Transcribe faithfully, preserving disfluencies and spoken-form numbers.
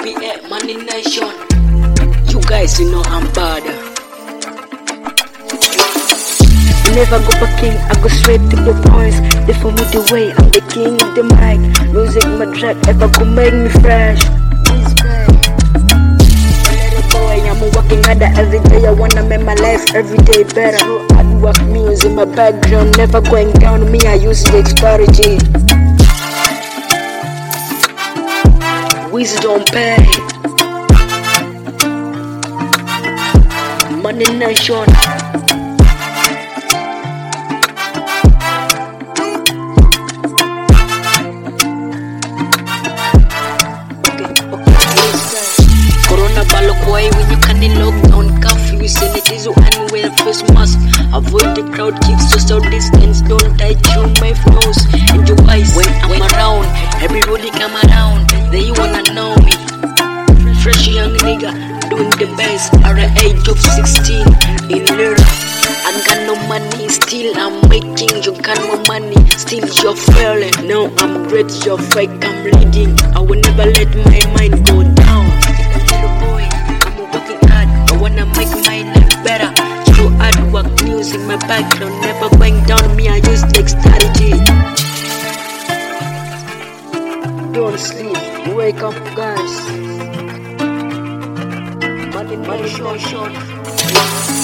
B A Money Nation. You guys, you know I'm bad. Never go for king, I go straight to the points. They for me the way, I'm the king of the mic. Music my track, ever go make me fresh. I'm working harder every day, I wanna make my life every day better. So hard work, music my background, never going down. Me, I use the strategy. Wisdom pay. Money Nation. Boy, when you can't lock down curfew, sanitize and wear face mask. Avoid the crowd, keep social distance. Don't touch you, my nose and your eyes. When I'm around, everybody come around. They wanna know me. Fresh young nigga, doing the best. At the age of sixteen, in Lira. I got no money, still I'm making. You got no money, still you're failing. Now I'm great, you're fake, I'm leading. I will never let my mind go down. Music my background, never going down. Me, I use dexterity. Don't sleep, wake up, guys. Money, money, short, short.